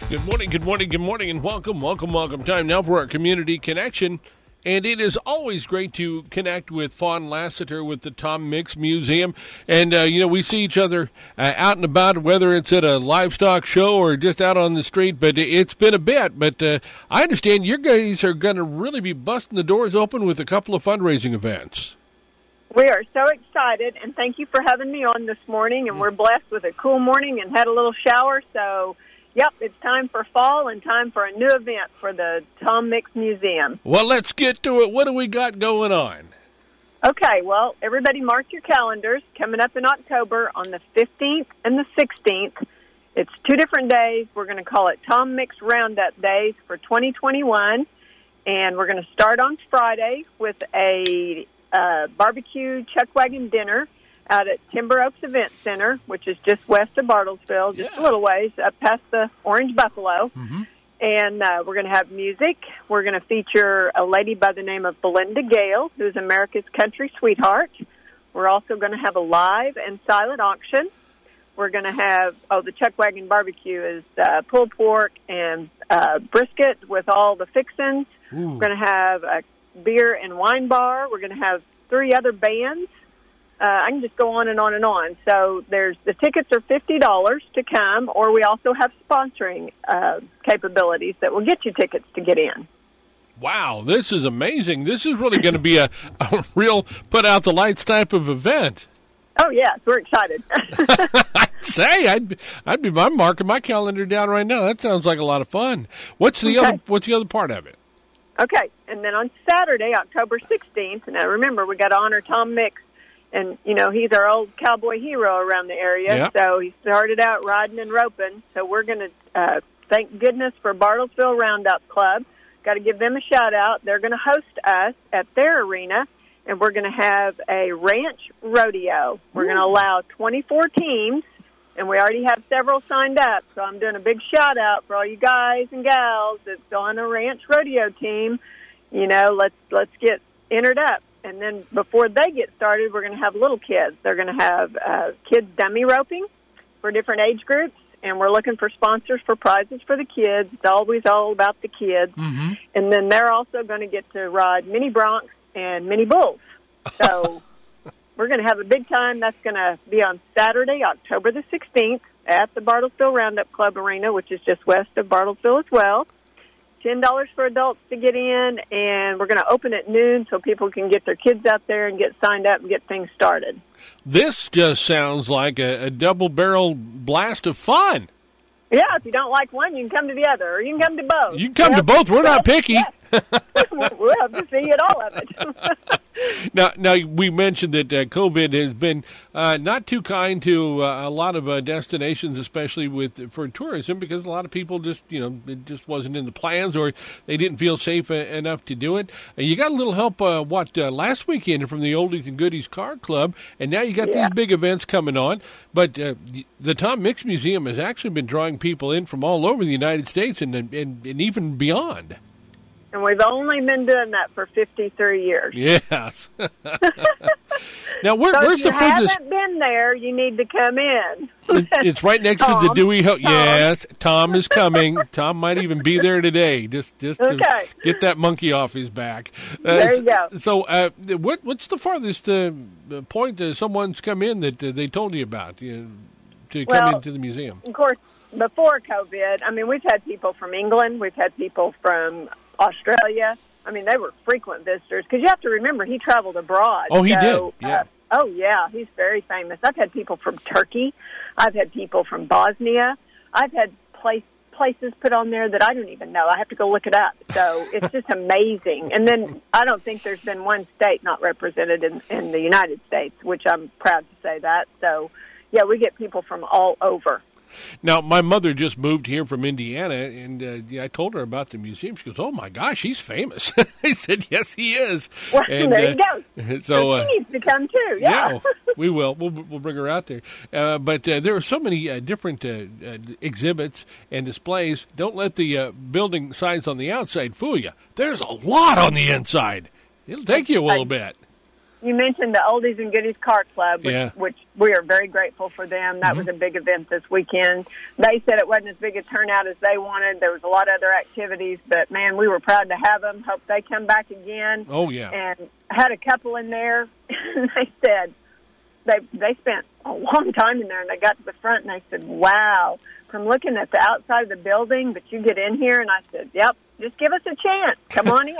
Good morning, good morning, good morning, and welcome. Time now for our community connection. And it is always great to connect with Fawn Lassiter with the Tom Mix Museum. And, we see each other out and about, whether it's at a livestock show or just out on the street. But it's been a bit. But I understand you guys are going to really be busting the doors open with a couple of fundraising events. We are so excited, and thank you for having me on this morning. And we're blessed with a cool morning and had a little shower, so... Yep, it's time for fall and time for a new event for the Tom Mix Museum. Well, let's get to it. What do we got going on? Okay, well, everybody mark your calendars. Coming up in October on the 15th and the 16th, it's 2 different days. We're going to call it Tom Mix Roundup Days for 2021, and we're going to start on Friday with a barbecue chuck wagon dinner out at Timber Oaks Event Center, which is just west of Bartlesville, just a little ways up past the Orange Buffalo. Mm-hmm. And we're going to have music. We're going to feature a lady by the name of Belinda Gale, who's America's country sweetheart. We're also going to have a live and silent auction. We're going to have, the Chuck Wagon Barbecue is pulled pork and brisket with all the fixins. Ooh. We're going to have a beer and wine bar. We're going to have 3 other bands. I can just go on and on and on. So the tickets are $50 to come, or we also have sponsoring capabilities that will get you tickets to get in. Wow, this is amazing. This is really going to be a real put-out-the-lights type of event. Oh, yes, we're excited. I'd say I'm marking my calendar down right now. That sounds like a lot of fun. What's the other part of it? Okay, and then on Saturday, October 16th, now remember, we got to honor Tom Mix. And, he's our old cowboy hero around the area, yep. So he started out riding and roping. So we're going to thank goodness for Bartlesville Roundup Club. Got to give them a shout-out. They're going to host us at their arena, and we're going to have a ranch rodeo. We're going to allow 24 teams, and we already have several signed up. So I'm doing a big shout-out for all you guys and gals that's on a ranch rodeo team. Let's get entered up. And then before they get started, we're going to have little kids. They're going to have kids dummy roping for different age groups, and we're looking for sponsors for prizes for the kids. It's always all about the kids. Mm-hmm. And then they're also going to get to ride mini broncs and mini bulls. So we're going to have a big time. That's going to be on Saturday, October the 16th at the Bartlesville Roundup Club Arena, which is just west of Bartlesville as well. $10 for adults to get in, and we're going to open at noon so people can get their kids out there and get signed up and get things started. This just sounds like a double-barrel blast of fun. Yeah, if you don't like one, you can come to the other, or you can come to both. You can come to both. We're not picky. We'll have to see it all of it. Now, we mentioned that COVID has been not too kind to a lot of destinations, especially for tourism, because a lot of people just, it just wasn't in the plans, or they didn't feel safe enough to do it. You got a little help, last weekend from the Oldies and Goodies Car Club, and now you got these big events coming on. But the Tom Mix Museum has actually been drawing people in from all over the United States and even beyond. And we've only been doing that for 53 years. Yes. Now, where's the furthest? If you haven't been there, you need to come in. It's right next to the Dewey Ho. Yes, Tom is coming. Tom might even be there today, just to get that monkey off his back. There you go. So, what's the farthest point someone's come in that they told you about to come into the museum? Of course, before COVID, we've had people from England. We've had people from Australia. They were frequent visitors because you have to remember he traveled abroad. Oh, he did. Yeah. He's very famous. I've had people from Turkey. I've had people from Bosnia. I've had places put on there that I don't even know. I have to go look it up. So it's just amazing. And then I don't think there's been one state not represented in the United States, which I'm proud to say that. So, yeah, we get people from all over. Now, my mother just moved here from Indiana, and I told her about the museum. She goes, "Oh, my gosh, he's famous." I said, "Yes, he is." Well, and, there you go. So she needs to come, too. Yeah, we will. We'll bring her out there. But there are so many different exhibits and displays. Don't let the building signs on the outside fool you. There's a lot on the inside. It'll take you a little bit. you mentioned the Oldies and Goodies Car Club, which we are very grateful for them. That was a big event this weekend. They said it wasn't as big a turnout as they wanted. There was a lot of other activities, but, man, we were proud to have them. Hope they come back again. Oh, yeah. And had a couple in there, and they said they spent a long time in there, and they got to the front, and they said, wow, from looking at the outside of the building, but you get in here, and I said, yep, just give us a chance. Come on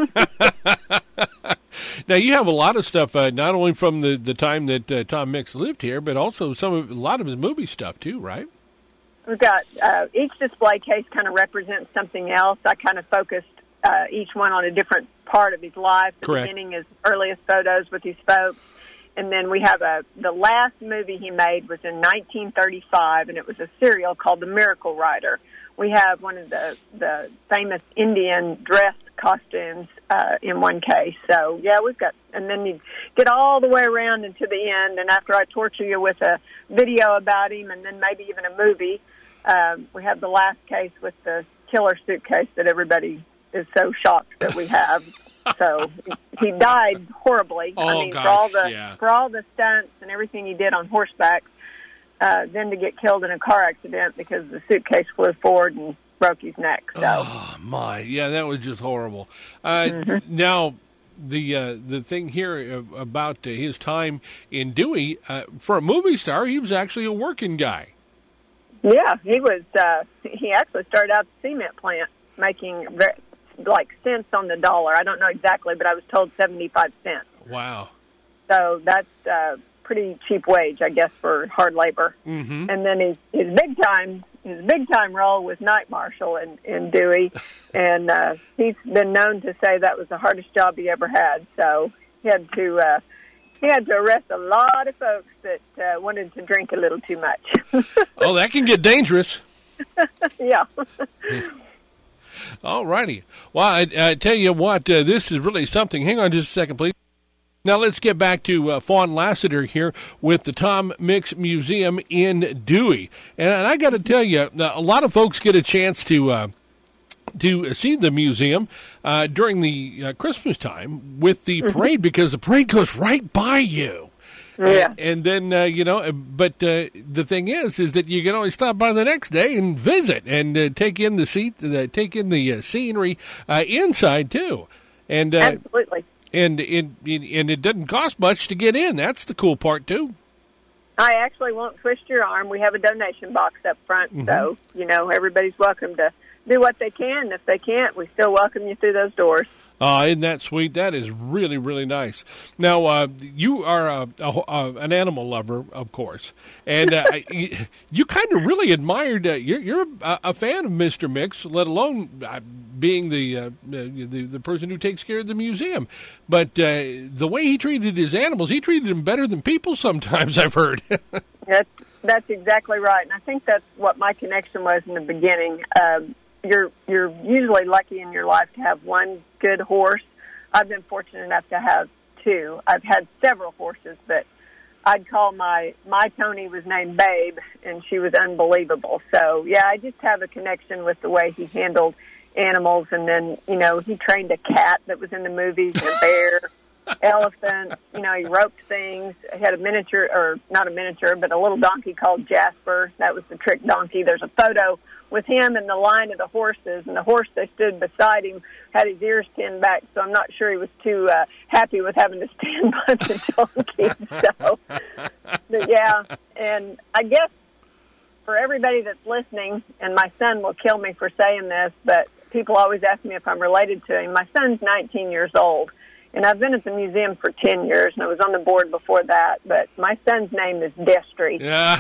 in. Now, you have a lot of stuff, not only from the time that Tom Mix lived here, but also a lot of his movie stuff, too, right? We've got each display case kind of represents something else. I kind of focused each one on a different part of his life. The beginning is earliest photos with these folks. And then we have the last movie he made was in 1935, and it was a serial called The Miracle Rider. We have one of the famous Indian dress costumes in one case. So, yeah, we've got, and then you get all the way around into the end, and after I torture you with a video about him and then maybe even a movie, we have the last case with the killer suitcase that everybody is so shocked that we have. So he died horribly. Oh, I mean, gosh, for all the stunts and everything he did on horseback, then to get killed in a car accident because the suitcase flew forward and broke his neck. So. Oh my, yeah, that was just horrible. Now, the thing here about his time in Dewey, for a movie star, he was actually a working guy. Yeah, he was. He actually started out at the cement plant making cents on the dollar. I don't know exactly, but I was told 75 cents. Wow. So that's pretty cheap wage, I guess, for hard labor. Mm-hmm. And then his big time role was night marshal in Dewey, and he's been known to say that was the hardest job he ever had. So he had to arrest a lot of folks that wanted to drink a little too much. Oh, that can get dangerous. Yeah. All righty. Well, I tell you what, this is really something. Hang on just a second, please. Now let's get back to Fawn Lassiter here with the Tom Mix Museum in Dewey. And I got to tell you, a lot of folks get a chance to see the museum during the Christmas time with the parade, because the parade goes right by you. Yeah. And then, but the thing is that you can always stop by the next day and visit and take in the scenery inside, too. And absolutely. And it doesn't cost much to get in. That's the cool part, too. I actually won't twist your arm. We have a donation box up front, so, everybody's welcome to do what they can. If they can't, we still welcome you through those doors. Isn't that sweet? That is really, really nice. Now, you are an animal lover, of course, and you kind of really admired. You're a fan of Mr. Mix, let alone being the person who takes care of the museum. But the way he treated his animals, he treated them better than people sometimes, I've heard. That's exactly right, and I think that's what my connection was in the beginning. You're usually lucky in your life to have one good horse. I've been fortunate enough to have two. I've had several horses, but I'd call my Tony was named Babe, and she was unbelievable. So, yeah, I just have a connection with the way he handled animals. And then, he trained a cat that was in the movies, a bear, elephant. He roped things. He had a miniature, or not a miniature, but a little donkey called Jasper. That was the trick donkey. There's a photo with him and the line of the horses, and the horse that stood beside him had his ears pinned back, so I'm not sure he was too happy with having to stand by the donkey. So, but yeah, and I guess for everybody that's listening, and my son will kill me for saying this, but people always ask me if I'm related to him. My son's 19 years old, and I've been at the museum for 10 years, and I was on the board before that, but my son's name is Destry.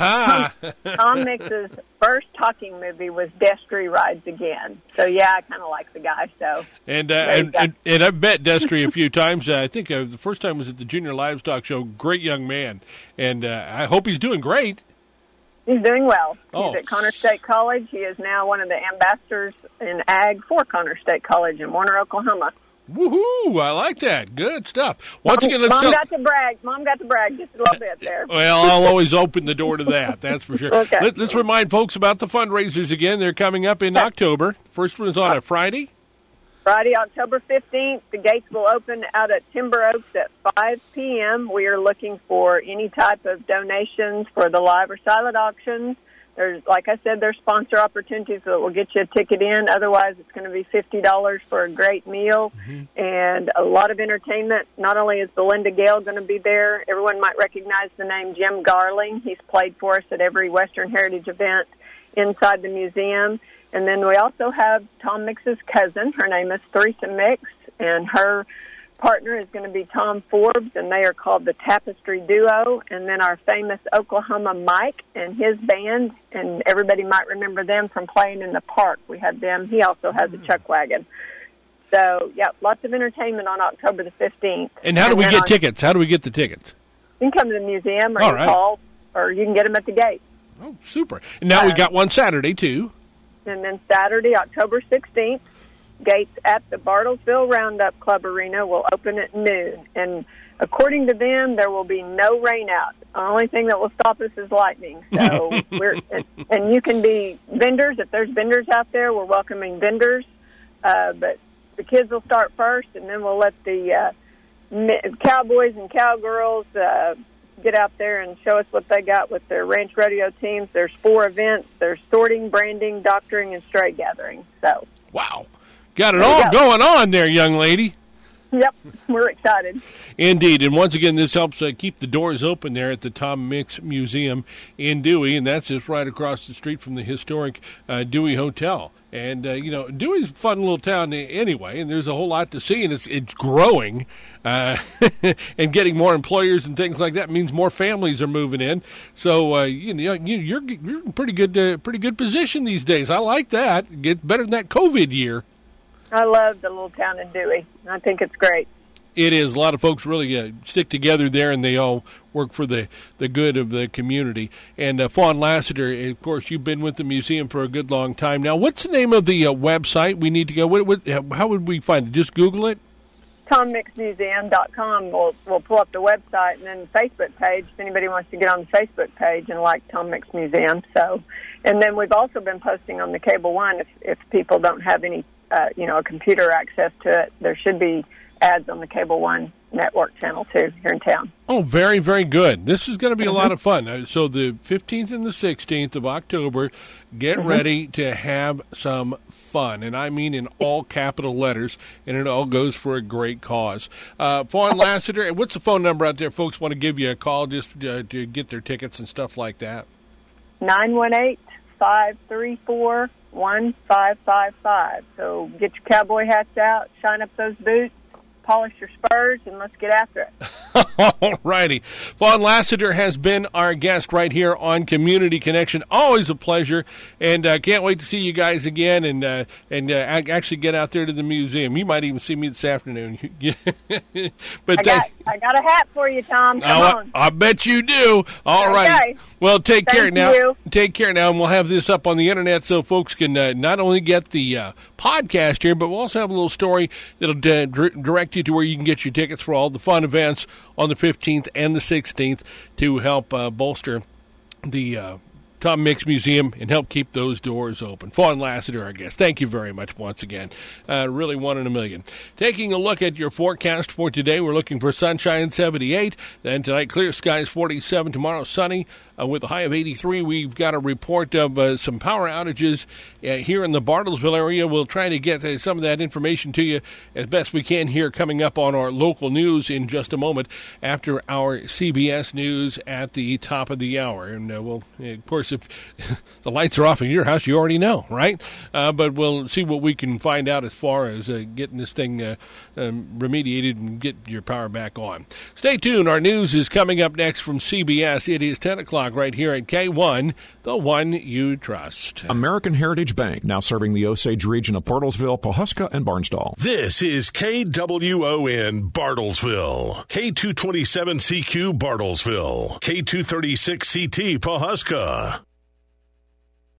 Tom Mix's first talking movie was Destry Rides Again. So, yeah, I kind of like the guy. So, and I've met Destry a few times. I think the first time was at the Junior Livestock Show. Great young man, and I hope he's doing great. He's doing well. He's at Connor State College. He is now one of the ambassadors in ag for Connor State College in Warner, Oklahoma. Woohoo! I like that. Good stuff. Once again, Mom got to brag just a little bit there. Well, I'll always open the door to that. That's for sure. Okay. Let's remind folks about the fundraisers again. They're coming up in October. First one is on a Friday. Friday, October 15th, the gates will open out at Timber Oaks at 5 p.m. We are looking for any type of donations for the live or silent auctions. There's, like I said, there's sponsor opportunities that will get you a ticket in. Otherwise, it's going to be $50 for a great meal and a lot of entertainment. Not only is Belinda Gale going to be there, everyone might recognize the name Jim Garling. He's played for us at every Western Heritage event inside the museum. And then we also have Tom Mix's cousin. Her name is Theresa Mix, and her partner is going to be Tom Forbes, and they are called the Tapestry Duo. And then our famous Oklahoma Mike and his band, and everybody might remember them from playing in the park. We had them. He also has a chuck wagon. So, yeah, lots of entertainment on October the 15th. And how do we get tickets? How do we get the tickets? You can come to the museum, or you can call, or you can get them at the gate. Oh, super. And now we got one Saturday, too. And then Saturday, October 16th, gates at the Bartlesville Roundup Club Arena will open at noon. And according to them, there will be no rain out. The only thing that will stop us is lightning. So and you can be vendors. If there's vendors out there, we're welcoming vendors. But the kids will start first, and then we'll let the cowboys and cowgirls get out there and show us what they got with their ranch rodeo teams. There's 4 events. There's sorting, branding, doctoring, and stray gathering. So, wow. Got it all going on there, young lady. Yep, we're excited. Indeed, and once again, this helps keep the doors open there at the Tom Mix Museum in Dewey, and that's just right across the street from the historic Dewey Hotel. And, Dewey's a fun little town anyway, and there's a whole lot to see, and it's growing, and getting more employers and things like that means more families are moving in. So, you're in pretty good position these days. I like that. Get better than that COVID year. I love the little town in Dewey. I think it's great. It is. A lot of folks really stick together there, and they all work for the good of the community. And Fawn Lassiter, of course, you've been with the museum for a good long time now. What's the name of the website we need to go? How would we find it? Just Google it? TomMixMuseum.com. We'll pull up the website, and then the Facebook page, if anybody wants to get on the Facebook page and like Tom Mix Museum. So, and then we've also been posting on the Cable One if people don't have any a computer access to it. There should be ads on the Cable One network channel, too, here in town. Oh, very, very good. This is going to be a lot of fun. So the 15th and the 16th of October, get ready to have some fun. And I mean in all capital letters, and it all goes for a great cause. Fawn Lassiter, what's the phone number out there? Folks want to give you a call just to get their tickets and stuff like that. 918-534-1555. So get your cowboy hats out, shine up those boots, polish your spurs, and let's get after it. All righty. Fawn Lassiter has been our guest right here on Community Connection. Always a pleasure, and can't wait to see you guys again and actually get out there to the museum. You might even see me this afternoon. But I got a hat for you, Tom. Come on. I bet you do. All right. Well, take care now. Take care now, and we'll have this up on the internet so folks can not only get the podcast here, but we'll also have a little story that'll direct you to where you can get your tickets for all the fun events on the 15th and the 16th to help bolster the Tom Mix Museum and help keep those doors open. Fawn Lassiter, our guest. Thank you very much once again. Really one in a million. Taking a look at your forecast for today, we're looking for sunshine 78. Then tonight, clear skies 47. Tomorrow, sunny. With a high of 83, we've got a report of some power outages here in the Bartlesville area. We'll try to get some of that information to you as best we can here coming up on our local news in just a moment after our CBS News at the top of the hour. And we'll, of course, if the lights are off in your house, you already know, right? But we'll see what we can find out as far as getting this thing remediated and get your power back on. Stay tuned. Our news is coming up next from CBS. It is 10 o'clock. Right here at K1, the one you trust. American Heritage Bank, now serving the Osage region of Bartlesville, Pawhuska, and Barnsdall. This is KWON Bartlesville, K227CQ Bartlesville, K236CT Pawhuska.